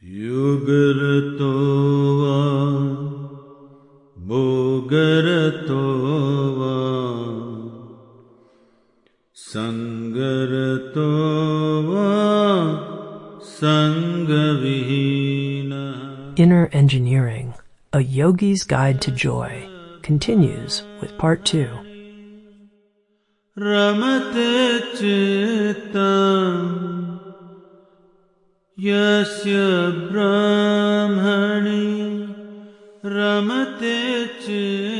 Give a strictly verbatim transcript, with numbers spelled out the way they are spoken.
Yugarto va Bhogarto va Sangarto va Sangavihina. Inner Engineering, A Yogi's Guide to Joy, continues with part two. Ramate Chittam Yasya Brahmani Ramate Chittam